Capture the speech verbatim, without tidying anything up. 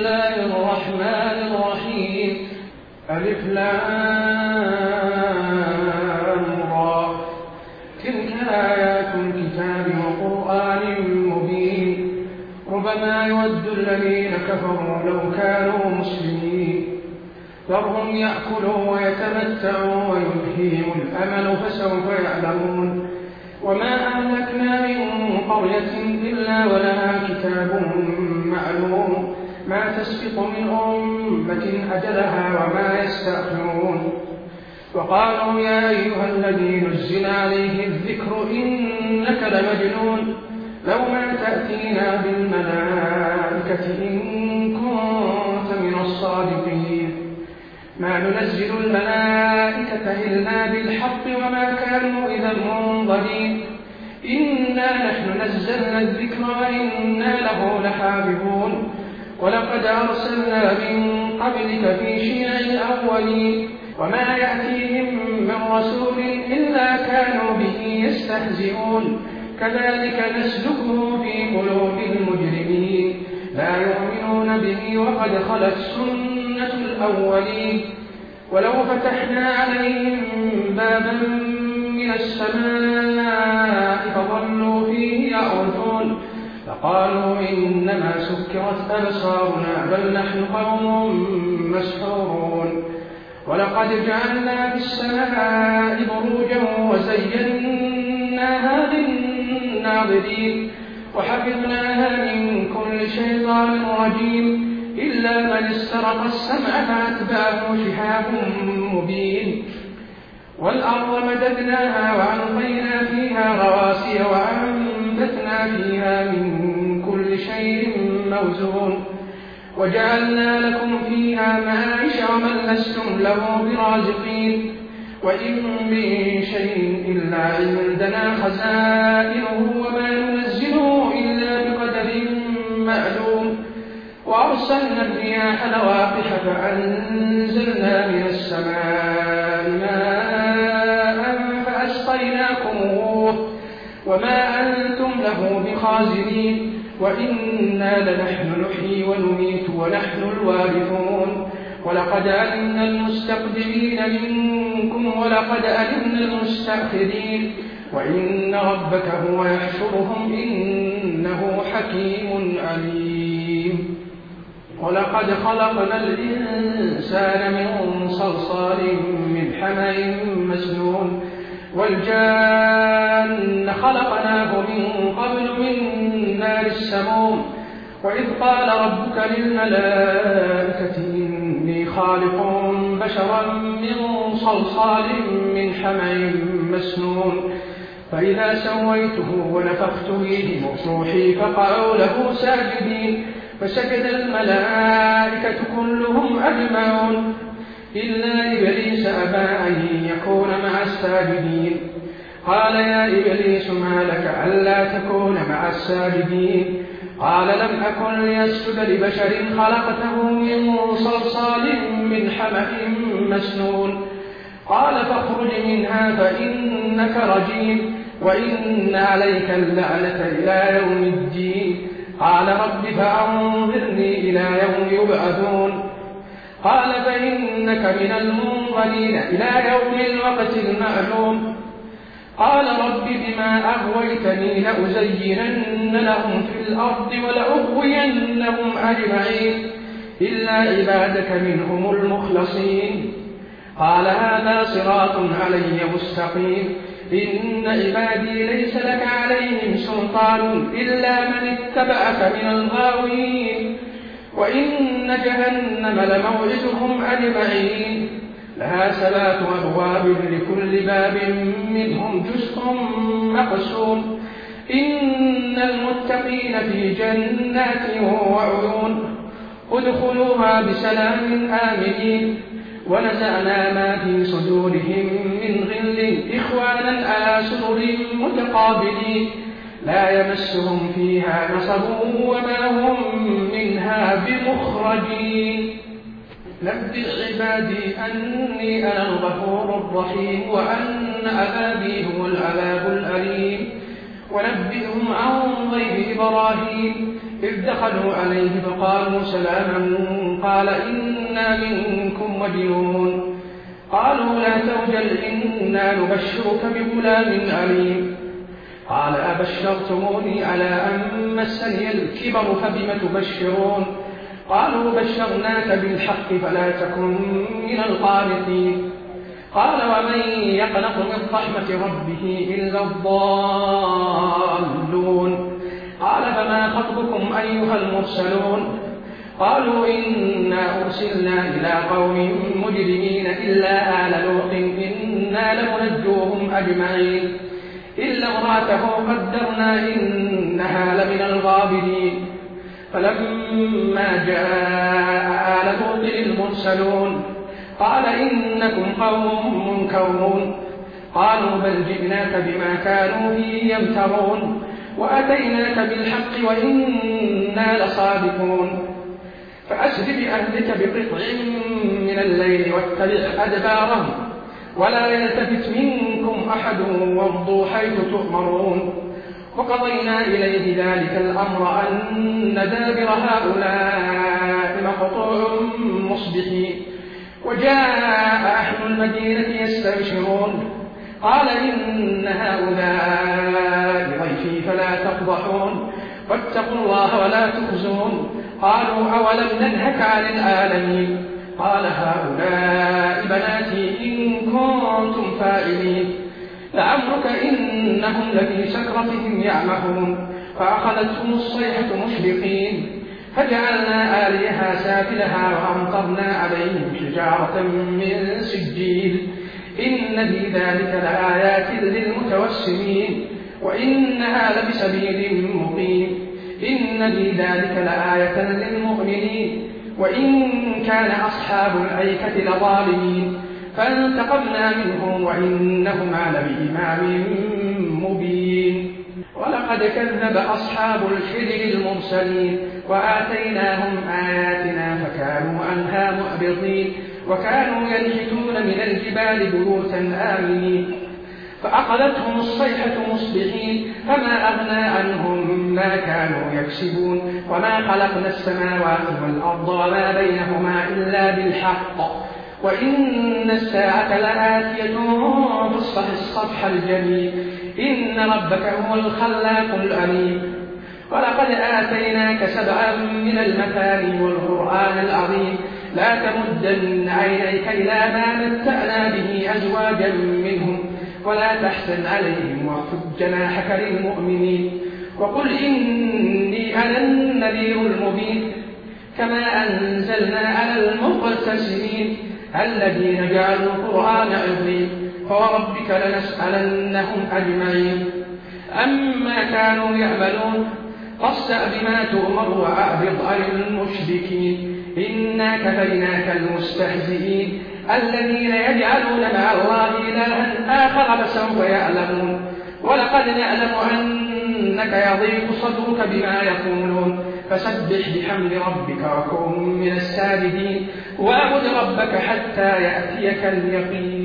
الله الرحمن الرحيم ألف لام را تلك آيات الكتاب وقرآن مبين ربما يود الذين كفروا لو كانوا مسلمين ذرهم يأكلوا ويتمتعوا ويلهيهم الأمل فسوف يعلمون وما أهلكنا من قرية إلا ولها كتاب معلوم ما تسبق من أمة أجلها وما يستأخرون وقالوا يا أيها الذي نزل عليه الذكر إنك لمجنون لو ما تأتينا بالملائكة إن كنت من الصادقين ما ننزل الملائكة إلا بالحق وما كانوا إذا منظرين إنا نحن نزلنا الذكر وإنا له لحافظون ولقد أرسلنا من قبلك في شيع الأولين وما يأتيهم من رسول إلا كانوا به يستهزئون كذلك نسلكه في قلوب المجرمين لا يؤمنون به وقد خلت سنة الأولين ولو فتحنا عليهم بابا من السماء فظلوا فيه يعرجون فقالوا إنما سكرت أبصارنا بل نحن قوم مسحورون ولقد جعلنا في السماء بروجا وزيناها للناظرين وحفظناها من كل شيطان رجيم إلا من استرق السمع فأتبعه شهاب مبين والأرض مددناها وألقينا فيها رواسي وأنبتنا فيها من كل شيء موزون وجعلنا لكم فيها معايش ومن لستم له برازقين وإن من شيء إلا عندنا خزائنه وما ننزله إلا بقدر معلوم وأرسلنا الرياح لواقح فأنزلنا من السماء ماء فأسقيناكموه وما أنتم له بخازنين وإنا لنحن نحيي ونميت ونحن الوارثون ولقد علمنا المستقدمين منكم ولقد علمنا المستأخرين وإن ربك هو يحشرهم إنه حكيم عليم ولقد خلقنا الإنسان من صلصال من حمأ مسنون والجان خلقناه من قبل من نار السموم وإذ قال ربك للملائكة إني خالق بشرا من صلصال من حمأ مسنون فإذا سويته ونفخت فيه من روحي فقعوا له ساجدين فسجد الملائكة كلهم أجمعون إلا إبليس أبى أن يكون مع الساجدين قال يا إبليس ما لك ألا تكون مع الساجدين قال لم أكن لأسجد لبشر خلقته من صلصال من حمأ مسنون قال فاخرج منها فإنك رجيم وإن عليك اللعنة إلى يوم الدين قال رب فأنظرني إلى يوم يبعثون قال فإنك من المنظرين إلى يوم الوقت المعلوم قال رب بما أغويتني لأزينن لهم في الأرض ولأغوينهم أجمعين إلا عبادك منهم المخلصين قال هذا صراط علي مستقيم إن عبادي ليس لك عليهم سلطان إلا من اتبعك من الغاوين وإن جهنم لموعدهم أجمعين لها سبعة أبواب لكل باب منهم جزء مقسوم إن المتقين في جنات وعيون ادخلوها بسلام آمنين ونزعنا ما في صدورهم من غل إخوانا على سرر متقابلين لا يمسهم فيها نصب وما هم منها بمخرجين نبئ عبادي أني أنا الغفور الرحيم وأن عذابي هو العذاب الأليم ونبئهم عن ضيف إبراهيم إذ دخلوا عليه فقالوا سلاما قال إنا منكم وجلون قالوا لا توجل إنا نبشرك بغلام عليم قال أبشرتموني على أن مسني الكبر فبم تبشرون قالوا بشرناك بالحق فلا تكن من القانطين قال ومن يقنط من رحمة ربه إلا الضالون قال فما خطبكم أيها المرسلون قالوا إنا أرسلنا إلى قوم مجرمين إلا آل لوط إنا لمنجوهم أجمعين إلا امرأته قدرنا إنها لمن الغابرين فلما جاء آل لوط المرسلون قال إنكم قوم منكرون قالوا بل جئناك بما كانوا فيه يمترون وأتيناك بالحق وإنا لصادقون فأسر بأهلك بقطع من الليل واتبع أدبارهم ولا يلتفت منكم أحد وامضوا حيث تؤمرون وقضينا إليه ذلك الأمر أن دابر هؤلاء مقطوع مصبحين وجاء أهل المدينة يستبشرون قال إن هؤلاء ضيفي فلا تفضحون واتقوا الله ولا تخزون قالوا أولم ننهك عن العالمين قال هؤلاء بناتي إن كنتم فاعلين لعمرك إنهم لفي سكرتهم يعمهون فأخذتهم الصيحة مشرقين فجعلنا آليها سافلها وأمطرنا عليهم حجارة من سجيل إن في ذلك لآيات للمتوسمين وإنها لبسبيل مقيم إن في ذلك لآية للمؤمنين وإن كان أصحاب الأيكة لظالمين فانتقمنا منهم وإنهما لبإمام مبين ولقد كذب أصحاب الحجر المرسلين وآتيناهم آياتنا فكانوا عنها معرضين وكانوا ينحتون من الجبال بيوتا آمنين فأخذتهم الصيحة مصبحين فما أغنى عنهم ما كانوا يكسبون وما خلقنا السماوات والأرض وما بينهما إلا بالحق وإن الساعة لآتية فاصفح الصفح الجميل إن ربك هو الخلاق العليم ولقد آتيناك سبعا من المثاني والقرآن العظيم لا تمدن عينيك إلى ما متعنا به أزواجا منهم ولا تحزن عليهم واخفض جناحك للمؤمنين وقل إني أنا النذير المبين كما أنزلنا على المقتسمين الذين جعلوا القرآن عظيم فوربك لنسألنهم أجمعين أما كانوا يعملون فاصدع بما تؤمر وأعرض عن المشركين إنا كفيناك المستهزئين الذين يجعلون مع الله إلها آخر فسوف يعلمون ولقد نعلم أنك يضيق صدرك بما يقولون فسبح بحمد ربك وكن من الساجدين واعبد ربك حتى يأتيك اليقين